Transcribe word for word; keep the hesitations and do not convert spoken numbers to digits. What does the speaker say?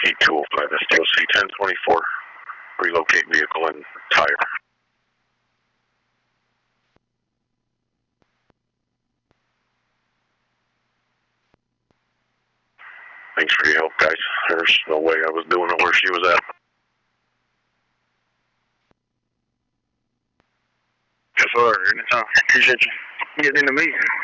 eight two oh five S T O C ten twenty-four. Relocate vehicle and tire. Thanks for your help, guys. There's no way I was doing it where she was at. Yes, sir. Anytime. Appreciate you getting into me.